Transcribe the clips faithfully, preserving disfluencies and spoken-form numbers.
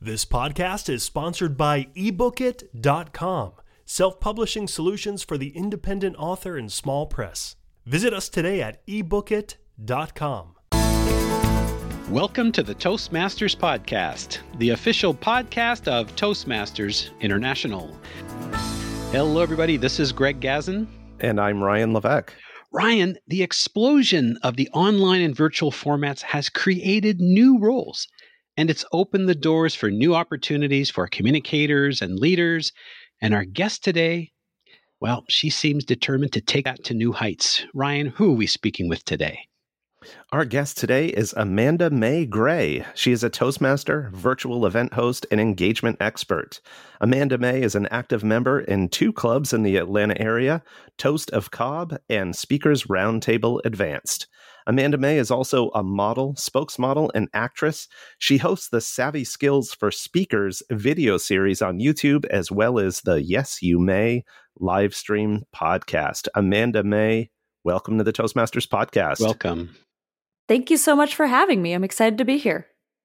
This podcast is sponsored by ebook it dot com, self-publishing solutions for the independent author and small press. Visit us today at ebook it dot com. Welcome to the Toastmasters Podcast, the official podcast of Toastmasters International. Hello, everybody. This is Greg Gazin. And I'm Ryan Levesque. Ryan, the explosion of the online and virtual formats has created new roles, and it's opened the doors for new opportunities for communicators and leaders. And our guest today, well, she seems determined to take that to new heights. Ryan, who are we speaking with today? Our guest today is Amanda Mae Gray. She is a Toastmaster, virtual event host, and engagement expert. Amanda Mae is an active member in two clubs in the Atlanta area, Toast of Cobb and Speakers Roundtable Advanced. Amanda Mae is also a model, spokesmodel, and actress. She hosts the Savvy Skills for Speakers video series on YouTube, as well as the Yes You May live stream podcast. Amanda Mae, welcome to the Toastmasters Podcast. Welcome. Thank you so much for having me. I'm excited to be here.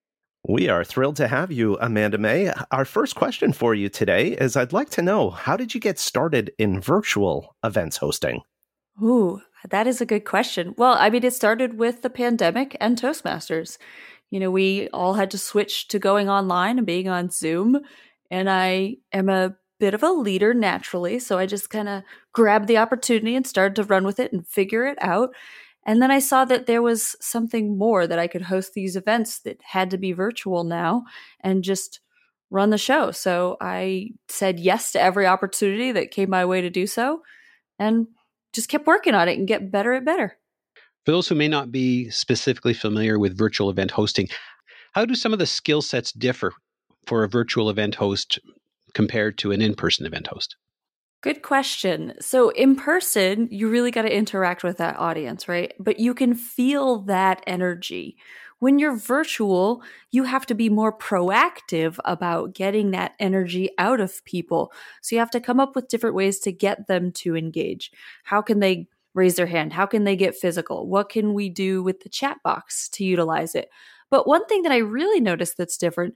We are thrilled to have you, Amanda Mae. Our first question for you today is I'd like to know, how did you get started in virtual events hosting? Ooh, that is a good question. Well, I mean, it started with the pandemic and Toastmasters. You know, we all had to switch to going online and being on Zoom. And I am a bit of a leader naturally. So I just kind of grabbed the opportunity and started to run with it and figure it out. And then I saw that there was something more, that I could host these events that had to be virtual now and just run the show. So I said yes to every opportunity that came my way to do so and just kept working on it and get better and better. For those who may not be specifically familiar with virtual event hosting, how do some of the skill sets differ for a virtual event host compared to an in-person event host? Good question. So in person, you really got to interact with that audience, right? But you can feel that energy. When you're virtual, you have to be more proactive about getting that energy out of people. So you have to come up with different ways to get them to engage. How can they raise their hand? How can they get physical? What can we do with the chat box to utilize it? But one thing that I really noticed that's different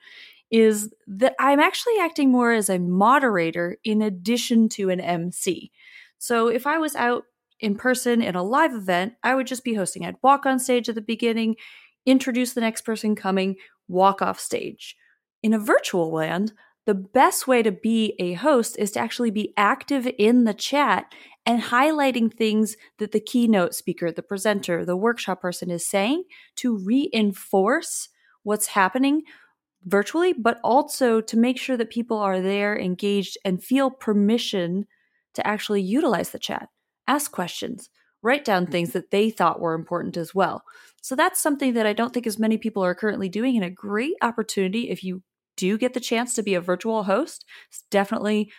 is that I'm actually acting more as a moderator in addition to an M C. So if I was out in person in a live event, I would just be hosting. I'd walk on stage at the beginning, introduce the next person coming, walk off stage. In a virtual land, the best way to be a host is to actually be active in the chat and highlighting things that the keynote speaker, the presenter, the workshop person is saying to reinforce what's happening virtually, but also to make sure that people are there, engaged, and feel permission to actually utilize the chat, ask questions, write down things that they thought were important as well. So that's something that I don't think as many people are currently doing, and a great opportunity if you do get the chance to be a virtual host. It's definitely,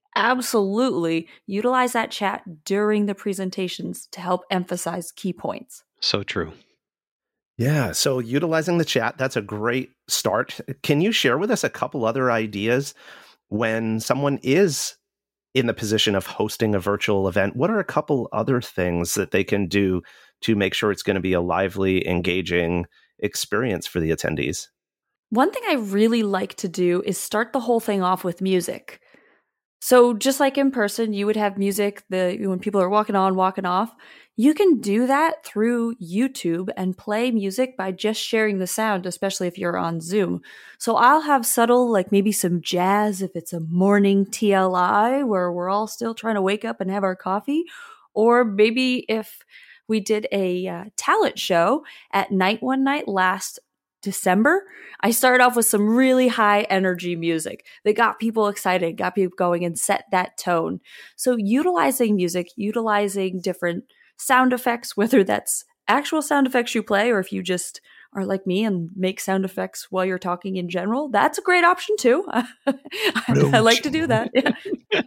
absolutely utilize that chat during the presentations to help emphasize key points. So true. Yeah, so utilizing the chat, that's a great start. Can you share with us a couple other ideas when someone is in the position of hosting a virtual event? What are a couple other things that they can do to make sure it's going to be a lively, engaging experience for the attendees? One thing I really like to do is start the whole thing off with music. So just like in person, you would have music the when people are walking on, walking off. You can do that through YouTube and play music by just sharing the sound, especially if you're on Zoom. So I'll have subtle, like maybe some jazz if it's a morning T L I where we're all still trying to wake up and have our coffee. Or maybe if we did a uh, talent show at Night One Night last December, I started off with some really high energy music that got people excited, got people going, and set that tone. So utilizing music, utilizing different sound effects, whether that's actual sound effects you play or if you just are like me and make sound effects while you're talking in general, that's a great option too. I, I like to do that. Yeah.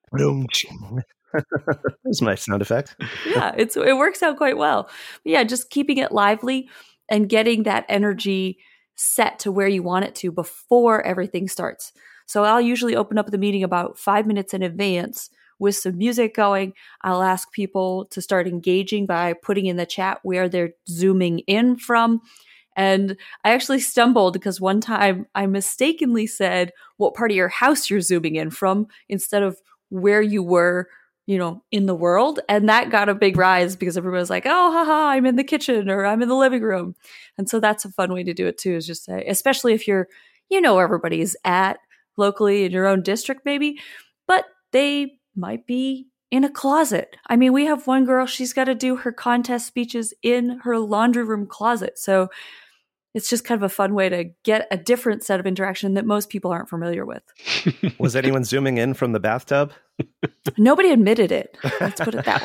That's my sound effect. Yeah, it's it works out quite well. But yeah, just keeping it lively and getting that energy set to where you want it to before everything starts. So I'll usually open up the meeting about five minutes in advance with some music going. I'll ask people to start engaging by putting in the chat where they're zooming in from. And I actually stumbled because one time I mistakenly said what part of your house you're zooming in from instead of where you were, you know, in the world. And that got a big rise because everyone was like, oh, haha, I'm in the kitchen or I'm in the living room. And so that's a fun way to do it too, is just say, especially if you're, you know, everybody's at locally in your own district maybe, but they might be in a closet. I mean, we have one girl, she's got to do her contest speeches in her laundry room closet. So it's just kind of a fun way to get a different set of interaction that most people aren't familiar with. Was anyone zooming in from the bathtub? Nobody admitted it. Let's put it that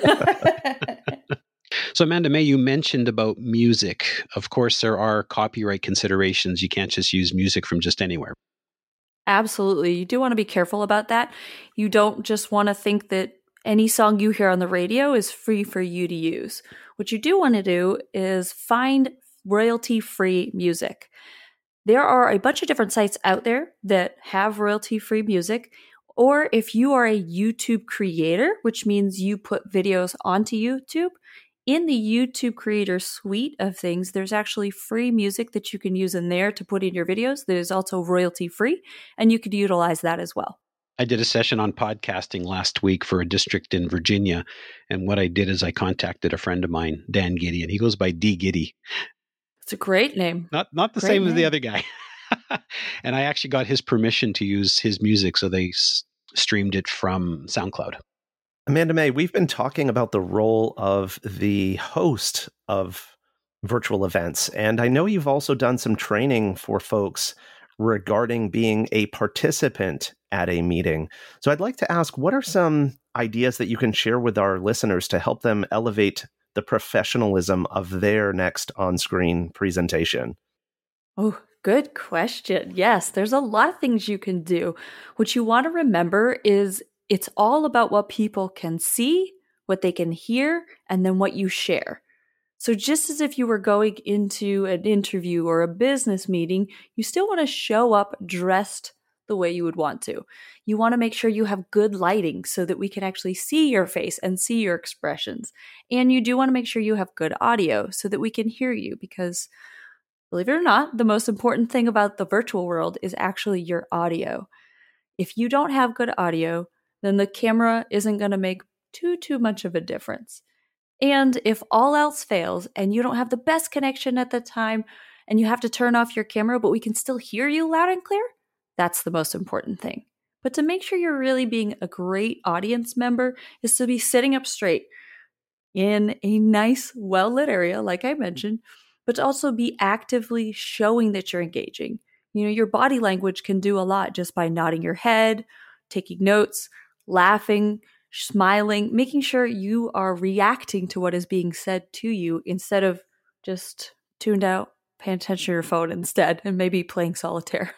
way. So Amanda May, you mentioned about music. Of course, there are copyright considerations. You can't just use music from just anywhere. Absolutely. You do want to be careful about that. You don't just want to think that any song you hear on the radio is free for you to use. What you do want to do is find royalty-free music. There are a bunch of different sites out there that have royalty-free music. Or if you are a YouTube creator, which means you put videos onto YouTube, in the YouTube Creator suite of things, there's actually free music that you can use in there to put in your videos that is also royalty-free, and you could utilize that as well. I did a session on podcasting last week for a district in Virginia, and what I did is I contacted a friend of mine, Dan Gideon. He goes by D Giddy. It's a great name. Not not the Great same name. as the other guy. And I actually got his permission to use his music, so they s- streamed it from SoundCloud. Amanda May, we've been talking about the role of the host of virtual events, and I know you've also done some training for folks regarding being a participant at a meeting. So I'd like to ask, what are some ideas that you can share with our listeners to help them elevate the professionalism of their next on-screen presentation? Oh, good question. Yes, there's a lot of things you can do. What you want to remember is it's all about what people can see, what they can hear, and then what you share. So just as if you were going into an interview or a business meeting, you still want to show up dressed the way you would want to. You want to make sure you have good lighting so that we can actually see your face and see your expressions. And you do want to make sure you have good audio so that we can hear you, because believe it or not, the most important thing about the virtual world is actually your audio. If you don't have good audio, then the camera isn't going to make too, too much of a difference. And if all else fails and you don't have the best connection at the time and you have to turn off your camera, but we can still hear you loud and clear, that's the most important thing. But to make sure you're really being a great audience member is to be sitting up straight in a nice, well-lit area, like I mentioned, but to also be actively showing that you're engaging. You know, your body language can do a lot just by nodding your head, taking notes, laughing, smiling, making sure you are reacting to what is being said to you instead of just tuned out, paying attention to your phone instead, and maybe playing solitaire.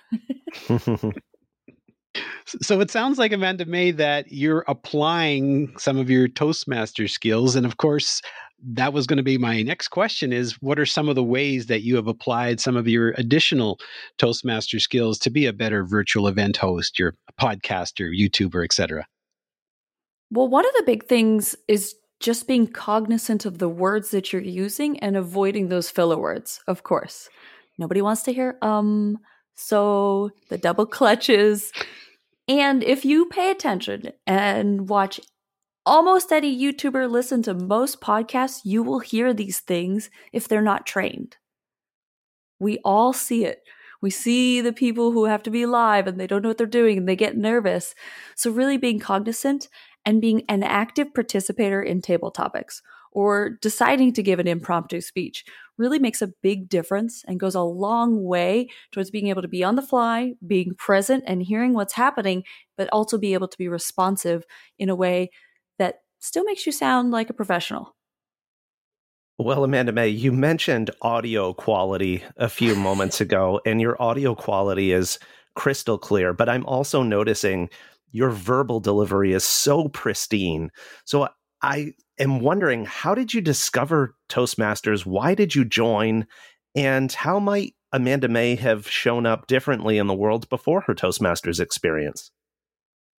So it sounds like, Amanda May, that you're applying some of your Toastmaster skills. And of course, that was going to be my next question is, what are some of the ways that you have applied some of your additional Toastmaster skills to be a better virtual event host, your podcaster, YouTuber, et cetera? Well, one of the big things is just being cognizant of the words that you're using and avoiding those filler words, of course. Nobody wants to hear, um, so, the double clutches. And if you pay attention and watch almost any YouTuber, listen to most podcasts, you will hear these things if they're not trained. We all see it. We see the people who have to be live and they don't know what they're doing and they get nervous. So really being cognizant and being an active participator in table topics or deciding to give an impromptu speech really makes a big difference and goes a long way towards being able to be on the fly, being present and hearing what's happening, but also be able to be responsive in a way that still makes you sound like a professional. Well, Amanda May, you mentioned audio quality a few moments ago, and your audio quality is crystal clear, but I'm also noticing your verbal delivery is so pristine. So I am wondering, how did you discover Toastmasters? Why did you join? And how might Amanda May have shown up differently in the world before her Toastmasters experience?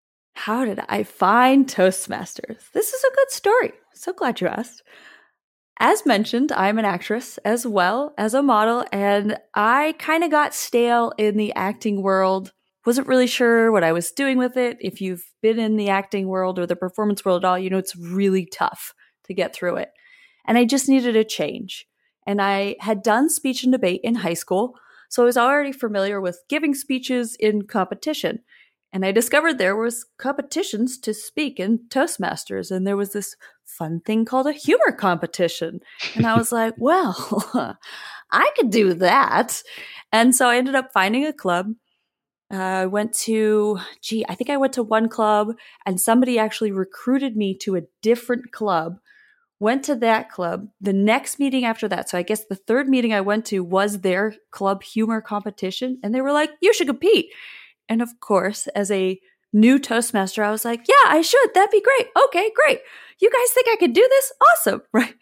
How did I find Toastmasters? This is a good story. So glad you asked. As mentioned, I'm an actress as well as a model, and I kind of got stale in the acting world. Wasn't really sure what I was doing with it. If you've been in the acting world or the performance world at all, you know it's really tough to get through it. And I just needed a change. And I had done speech and debate in high school, so I was already familiar with giving speeches in competition. And I discovered there was competitions to speak in Toastmasters, and there was this fun thing called a humor competition. And I was like, well, I could do that. And so I ended up finding a club. Uh, I went to, gee, I think I went to one club, and somebody actually recruited me to a different club. Went to that club. The next meeting after that, so I guess the third meeting I went to was their club humor competition, and they were like, you should compete. And of course, as a new Toastmaster, I was like, yeah, I should. That'd be great. Okay, great. You guys think I could do this? Awesome. Right.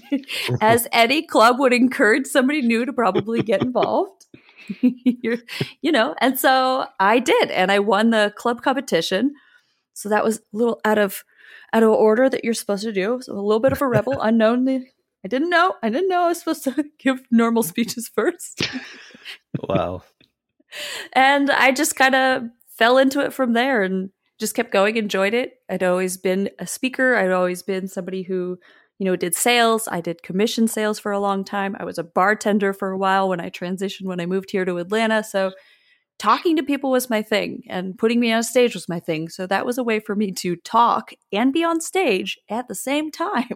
As any club would encourage somebody new to probably get involved. You're, you know, and so I did. And I won the club competition. So that was a little out of out of order that you're supposed to do. So a little bit of a rebel, unknown. I didn't know. I didn't know I was supposed to give normal speeches first. Wow. And I just kind of fell into it from there and just kept going, enjoyed it. I'd always been a speaker. I'd always been somebody who, you know, did sales. I did commission sales for a long time. I was a bartender for a while when I transitioned, when I moved here to Atlanta. So talking to people was my thing, and putting me on stage was my thing. So that was a way for me to talk and be on stage at the same time.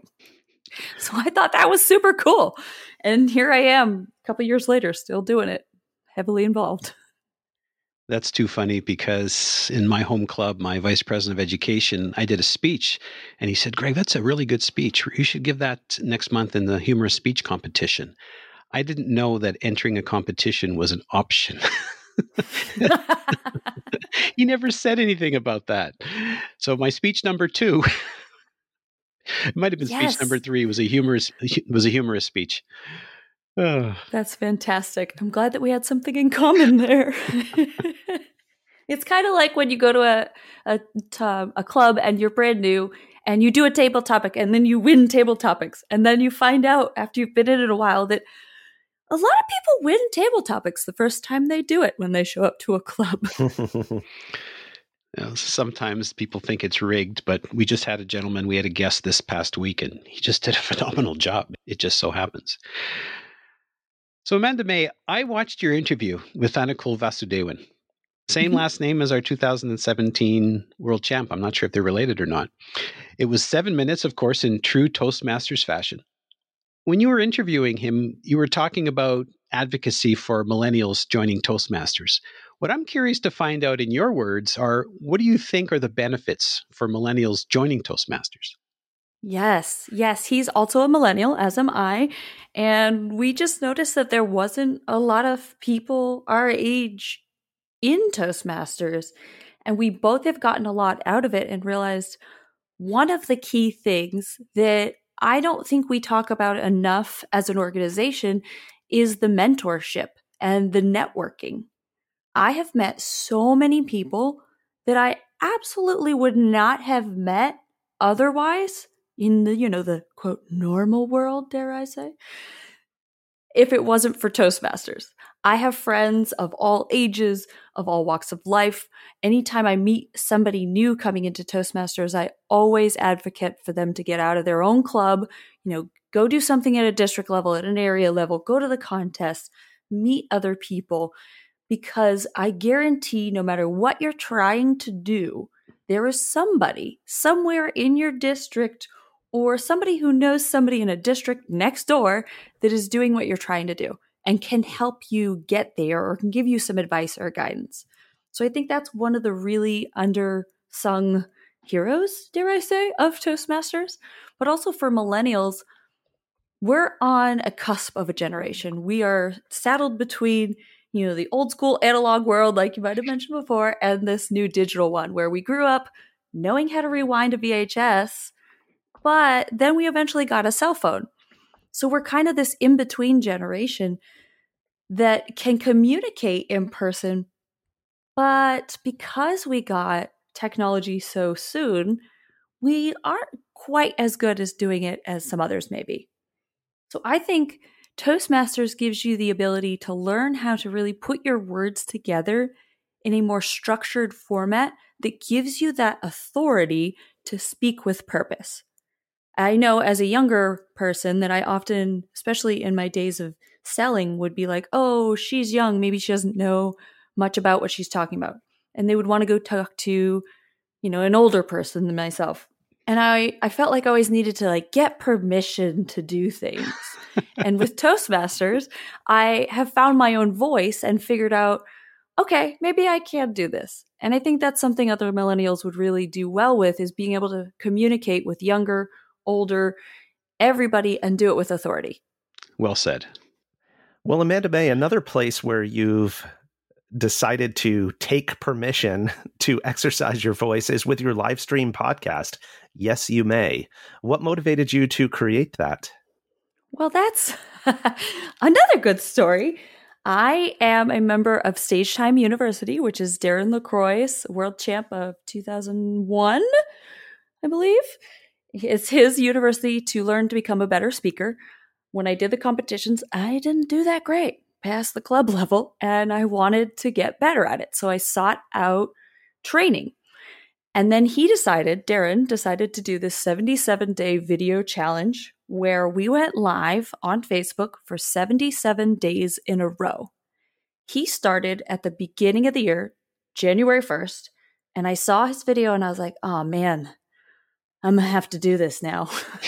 So I thought that was super cool. And here I am a couple years later, still doing it, heavily involved. That's too funny, because in my home club, my vice president of education, I did a speech, and he said, Greg, that's a really good speech. You should give that next month in the humorous speech competition. I didn't know that entering a competition was an option. He never said anything about that. So my speech number two, it might have been Yes. speech number three, was a humorous was a humorous speech. Oh. That's fantastic. I'm glad that we had something in common there. It's kind of like when you go to a, a a club and you're brand new and you do a table topic and then you win table topics. And then you find out after you've been in it a while that a lot of people win table topics the first time they do it when they show up to a club. You know, sometimes people think it's rigged, but we just had a gentleman, we had a guest this past week, and he just did a phenomenal job. It just so happens. So Amanda May, I watched your interview with Anukul Vasudevan. Same mm-hmm. last name as our two thousand seventeen world champ. I'm not sure if they're related or not. It was seven minutes, of course, in true Toastmasters fashion. When you were interviewing him, you were talking about advocacy for millennials joining Toastmasters. What I'm curious to find out in your words are, what do you think are the benefits for millennials joining Toastmasters? Yes, yes. He's also a millennial, as am I. And we just noticed that there wasn't a lot of people our age in Toastmasters. And we both have gotten a lot out of it and realized one of the key things that I don't think we talk about enough as an organization is the mentorship and the networking. I have met so many people that I absolutely would not have met otherwise in the, you know, the quote, normal world, dare I say, if it wasn't for Toastmasters. I have friends of all ages, of all walks of life. Anytime I meet somebody new coming into Toastmasters, I always advocate for them to get out of their own club, you know, go do something at a district level, at an area level, go to the contest, meet other people, because I guarantee no matter what you're trying to do, there is somebody somewhere in your district or somebody who knows somebody in a district next door that is doing what you're trying to do and can help you get there or can give you some advice or guidance. So I think that's one of the really undersung heroes, dare I say, of Toastmasters. But also for millennials, we're on a cusp of a generation. We are saddled between, you know, the old school analog world, like you might have mentioned before, and this new digital one where we grew up knowing how to rewind a V H S, but then we eventually got a cell phone. So we're kind of this in-between generation that can communicate in person, but because we got technology so soon, we aren't quite as good as doing it as some others maybe. So I think Toastmasters gives you the ability to learn how to really put your words together in a more structured format that gives you that authority to speak with purpose. I know as a younger person that I often, especially in my days of selling, would be like, oh, she's young. Maybe she doesn't know much about what she's talking about. And they would want to go talk to, you know, an older person than myself. And I, I felt like I always needed to like get permission to do things. And with Toastmasters, I have found my own voice and figured out, okay, maybe I can do this. And I think that's something other millennials would really do well with, is being able to communicate with younger, older, everybody, and do it with authority. Well said. Well, Amanda Mae, another place where you've decided to take permission to exercise your voice is with your live stream podcast, Yes, You May. What motivated you to create that? Well, that's another good story. I am a member of Stage Time University, which is Darren LaCroix's world champ of two thousand one, I believe. It's his university to learn to become a better speaker. When I did the competitions, I didn't do that great past the club level, and I wanted to get better at it. So I sought out training. And then he decided, Darren decided to do this seventy-seven day video challenge where we went live on Facebook for seventy-seven days in a row. He started at the beginning of the year, January first, and I saw his video and I was like, oh man, I'm going to have to do this now.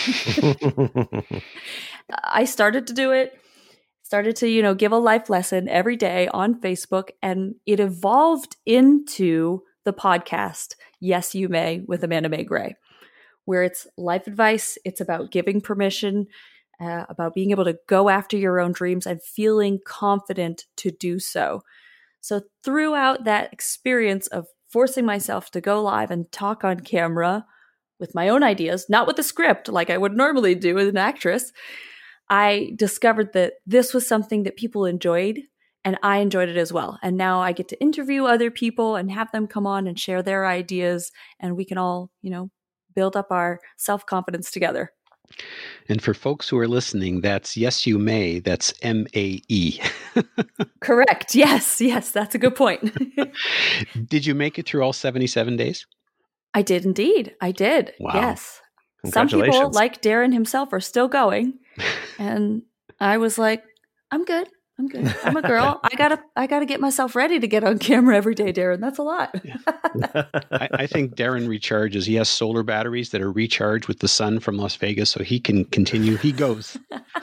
I started to do it, started to, you know, give a life lesson every day on Facebook, and it evolved into the podcast, Yes, You May, with Amanda Mae Gray, where it's life advice. It's about giving permission, uh, about being able to go after your own dreams and feeling confident to do so. So throughout that experience of forcing myself to go live and talk on camera with my own ideas, not with a script like I would normally do as an actress, I discovered that this was something that people enjoyed, and I enjoyed it as well. And now I get to interview other people and have them come on and share their ideas, and we can all, you know, build up our self-confidence together. And for folks who are listening, that's Yes, You May. That's M A E. Correct. Yes. Yes. That's a good point. Did you make it through all seventy-seven days? I did indeed. I did. Wow. Yes. Some people, like Darren himself, are still going. And I was like, I'm good. I'm good. I'm a girl. I gotta I gotta get myself ready to get on camera every day, Darren. That's a lot. I, I think Darren recharges. He has solar batteries that are recharged with the sun from Las Vegas, so he can continue. He goes.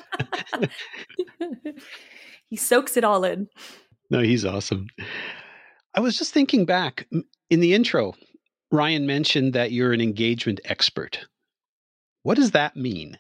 He soaks it all in. No, he's awesome. I was just thinking back in the intro, Ryan mentioned that you're an engagement expert. What does that mean?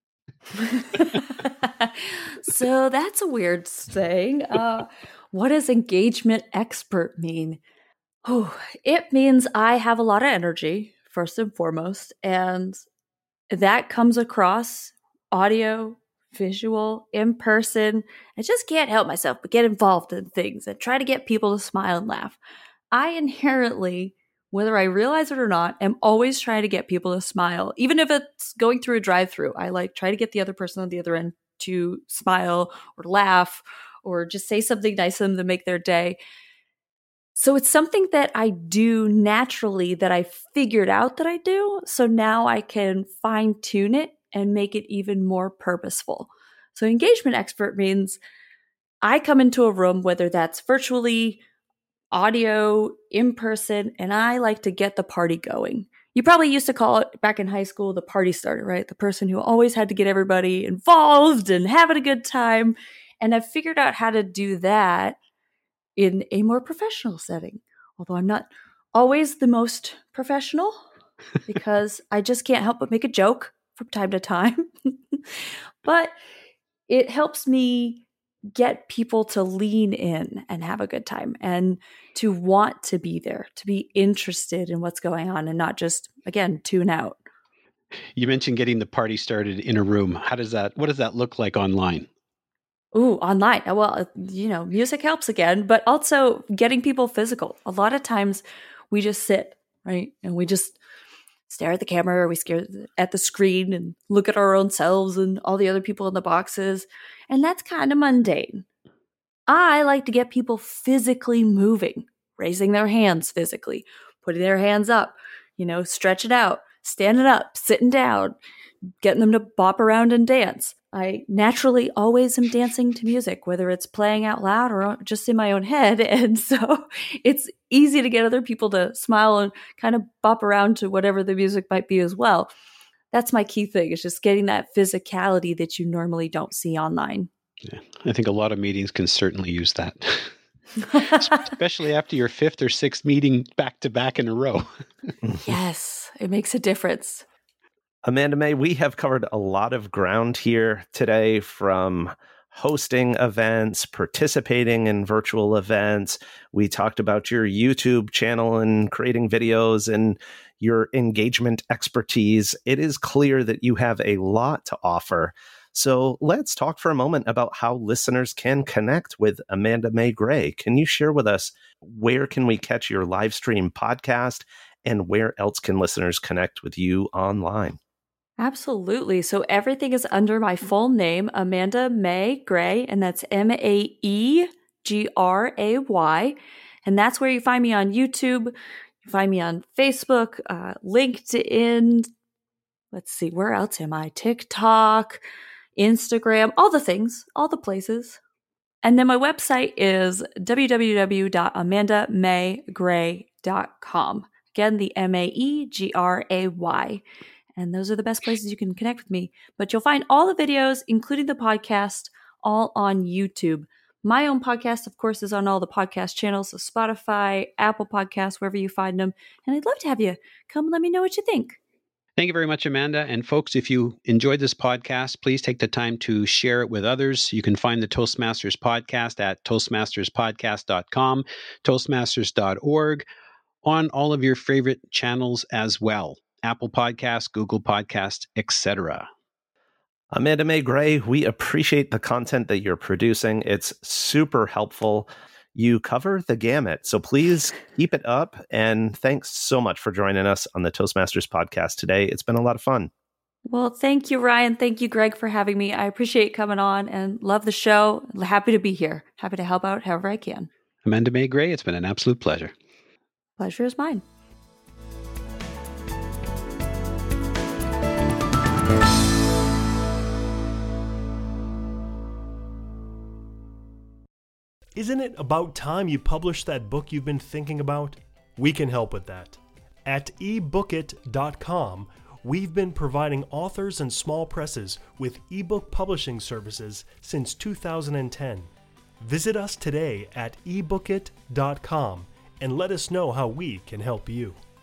So that's a weird saying. Uh, what does engagement expert mean? Oh, it means I have a lot of energy, first and foremost, and that comes across audio, visual, in person. I just can't help myself but get involved in things and try to get people to smile and laugh. I inherently, whether I realize it or not, am always trying to get people to smile. Even if it's going through a drive-through, I like try to get the other person on the other end to smile or laugh or just say something nice to them to make their day. So it's something that I do naturally, that I figured out that I do. So now I can fine tune it and make it even more purposeful. So engagement expert means I come into a room, whether that's virtually, audio, in person, and I like to get the party going. You probably used to call it back in high school the party starter, right? The person who always had to get everybody involved and having a good time. And I've figured out how to do that in a more professional setting. Although I'm not always the most professional because I just can't help but make a joke from time to time. But it helps me get people to lean in and have a good time and to want to be there, to be interested in what's going on and not just, again, tune out. You mentioned getting the party started in a room. How does that, what does that look like online? Ooh, online. Well, you know, music helps again, but also getting people physical. A lot of times we just sit, right? And we just stare at the camera, or we stare at the screen and look at our own selves and all the other people in the boxes. And that's kind of mundane. I like to get people physically moving, raising their hands physically, putting their hands up, you know, stretch it out, standing up, sitting down, getting them to bop around and dance. I naturally always am dancing to music, whether it's playing out loud or just in my own head. And so it's easy to get other people to smile and kind of bop around to whatever the music might be as well. That's my key thing, is just getting that physicality that you normally don't see online. Yeah, I think a lot of meetings can certainly use that, especially after your fifth or sixth meeting back to back in a row. Yes, it makes a difference. Amanda Mae, we have covered a lot of ground here today, from hosting events, participating in virtual events. We talked about your YouTube channel and creating videos and your engagement expertise. It is clear that you have a lot to offer. So let's talk for a moment about how listeners can connect with Amanda Mae Gray. Can you share with us, where can we catch your live stream podcast, and where else can listeners connect with you online? Absolutely. So everything is under my full name, Amanda Mae Gray, and that's M A E G R A Y. And that's where you find me on YouTube. You find me on Facebook, uh, LinkedIn. Let's see, where else am I? TikTok, Instagram, all the things, all the places. And then my website is w w w dot amanda mae gray dot com. Again, the M A E G R A Y. And those are the best places you can connect with me. But you'll find all the videos, including the podcast, all on YouTube. My own podcast, of course, is on all the podcast channels, so Spotify, Apple Podcasts, wherever you find them. And I'd love to have you come let me know what you think. Thank you very much, Amanda. And folks, if you enjoyed this podcast, please take the time to share it with others. You can find the Toastmasters podcast at toastmasters podcast dot com, toastmasters dot org, on all of your favorite channels as well. Apple Podcasts, Google Podcasts, et cetera. Amanda Mae Gray, we appreciate the content that you're producing. It's super helpful. You cover the gamut, so please keep it up. And thanks so much for joining us on the Toastmasters podcast today. It's been a lot of fun. Well, thank you, Ryan. Thank you, Greg, for having me. I appreciate coming on and love the show. Happy to be here. Happy to help out however I can. Amanda Mae Gray, it's been an absolute pleasure. Pleasure is mine. Isn't it about time you published that book you've been thinking about? We can help with that. At e book it dot com, we've been providing authors and small presses with ebook publishing services since two thousand ten. Visit us today at e book it dot com and let us know how we can help you.